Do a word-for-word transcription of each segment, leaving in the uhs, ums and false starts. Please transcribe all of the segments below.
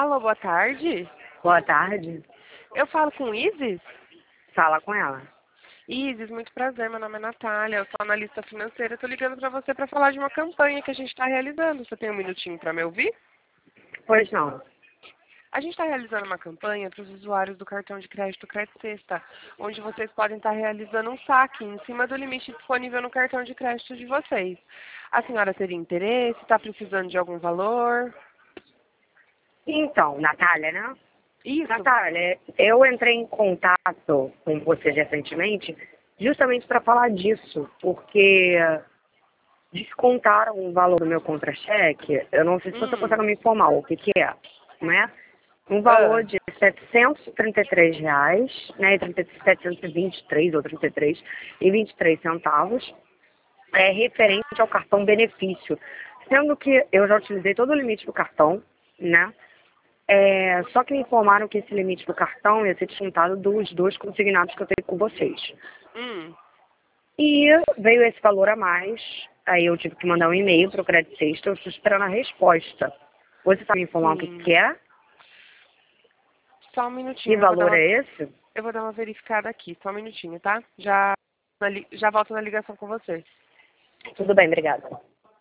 Alô, boa tarde. Boa tarde. Eu falo com Isis? Fala com ela. Isis, muito prazer. Meu nome é Natália. Eu sou analista financeira. Estou ligando para você para falar de uma campanha que a gente está realizando. Você tem um minutinho para me ouvir? Pois não. A gente está realizando uma campanha para os usuários do cartão de crédito Crédito Sexta, onde vocês podem estar realizando um saque em cima do limite disponível no cartão de crédito de vocês. A senhora teria interesse? Está precisando de algum valor? Então, Natália, né? Isso. Natália, eu entrei em contato com você recentemente justamente para falar disso, porque descontaram o valor do meu contra-cheque. Eu não sei se você Hum. consegue me informar o que, que é, né? Um Ah. valor de setecentos e trinta e três reais, né? setecentos e vinte e três ou trinta e três e vinte e três centavos, é referente ao cartão benefício. Sendo que eu já utilizei todo o limite do cartão, né? É, só que me informaram que esse limite do cartão ia ser descontado dos dois consignados que eu tenho com vocês. Hum. E veio esse valor a mais, aí eu tive que mandar um e-mail para o Crédito Sexta, eu estou esperando a resposta. Você sabe me informar o que, Sim. que é? Só um Que minutinho. Eu vou dar valor uma, é esse? eu vou dar uma verificada aqui. Só um minutinho, tá? Já, na li- já volto na ligação com você. Tudo bem, obrigada.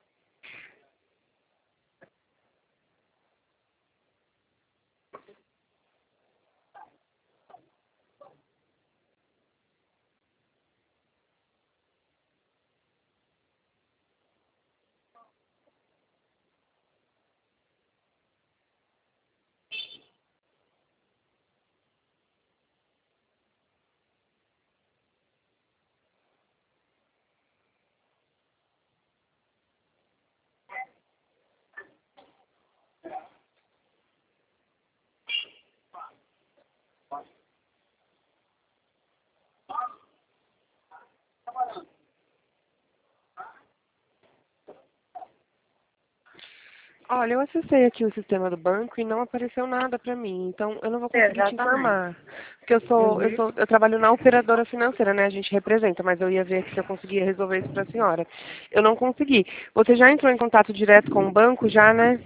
Olha, eu acessei aqui o sistema do banco e não apareceu nada para mim, então eu não vou conseguir te Exatamente. informar. Porque eu sou, eu Uhum. sou, eu trabalho na operadora financeira, né? A gente representa, mas eu ia ver aqui se eu conseguia resolver isso para a senhora. Eu não consegui. Você já entrou em contato direto com o banco, já, né?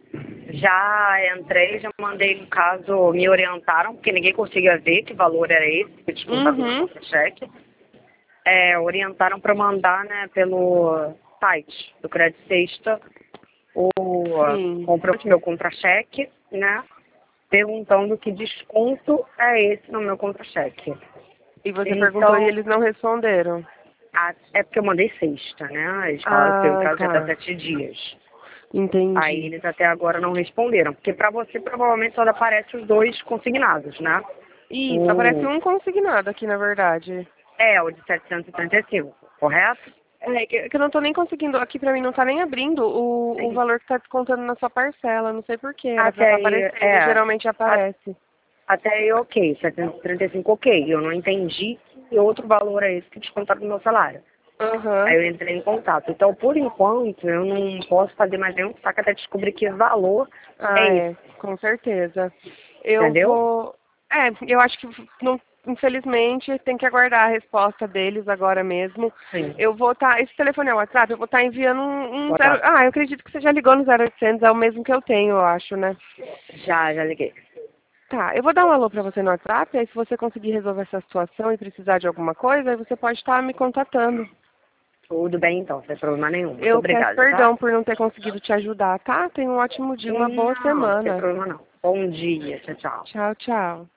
Já entrei, já mandei no caso, me orientaram, porque ninguém conseguia ver que valor era esse, que descontado no Uhum. contra-cheque. É, orientaram para mandar, né, pelo site do Crédito Sexta o Sim. comprovante, meu contra-cheque, né, perguntando que desconto é esse no meu contra-cheque. E você perguntou e Então, eles não responderam. a- é porque eu mandei sexta, né, eles falaram que tem um Ah, prazo de até tá. sete dias. Aí Entendi. eles até agora não responderam, porque para você provavelmente só aparece os dois consignados, né? Isso, aparece O, um consignado aqui, na verdade. é, o de setecentos e trinta e cinco, correto? É, que que eu não tô nem conseguindo, aqui pra mim não tá nem abrindo o, o Sim. valor que tá descontando na sua parcela, não sei porquê, era pra Até estar aí, aparecendo, é, geralmente a- aparece. até aí ok, setecentos e trinta e cinco ok, eu não entendi que outro valor é esse que descontaram do meu salário. Aí Aham. eu entrei em contato. Então, por enquanto, eu não posso fazer mais nenhum saco até descobrir que valor é Ah, esse, é, com certeza. Eu entendeu? vou. É, eu acho que não, infelizmente tem que aguardar a resposta deles agora mesmo. Sim, Eu vou estar. Esse telefone é o WhatsApp, eu vou estar enviando um, um zero. WhatsApp. Ah, eu acredito que você já ligou no zero oitocentos, é o mesmo que eu tenho, eu acho, né? Já, já liguei. Tá, eu vou dar um alô pra você no WhatsApp, aí se você conseguir resolver essa situação e precisar de alguma coisa, aí você pode estar me contatando. Tudo bem então, sem problema nenhum. Muito Eu peço obrigada, tá? perdão por não ter conseguido te ajudar, tá? Tenha um ótimo dia, uma boa Não, sem semana. problema não. Bom dia, tchau, tchau. Tchau, tchau.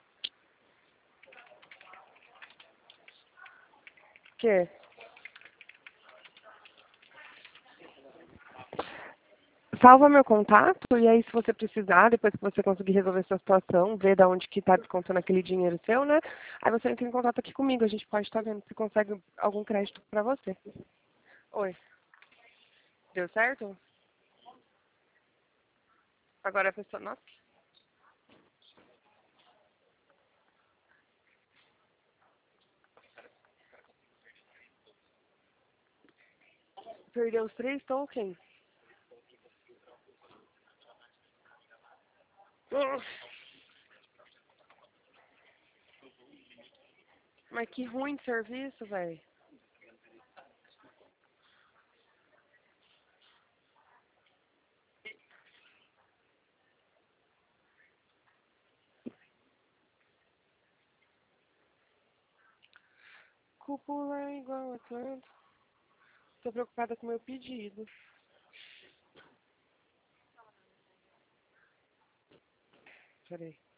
Que? Salva meu contato e aí se você precisar, depois que você conseguir resolver essa situação, ver da onde que tá descontando aquele dinheiro seu, né? Aí você entra em contato aqui comigo, a gente pode estar vendo se consegue algum crédito pra você. Oi, deu certo? Agora a pessoa, nossa, perdeu os três tokens. Ugh, mas que ruim de serviço, velho. Cúpula igual Atlanta. Tô preocupada com o meu pedido. Peraí.